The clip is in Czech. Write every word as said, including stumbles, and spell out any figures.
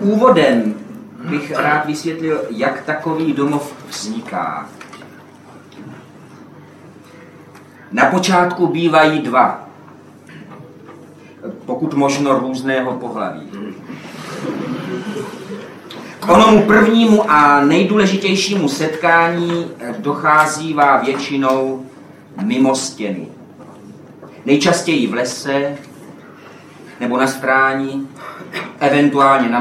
Úvodem bych rád vysvětlil, jak takový domov vzniká. Na počátku bývají dva, pokud možno různého pohlaví. K onomu prvnímu a nejdůležitějšímu setkání docházívá většinou mimo stěny. Nejčastěji v lese nebo na stráni, eventuálně na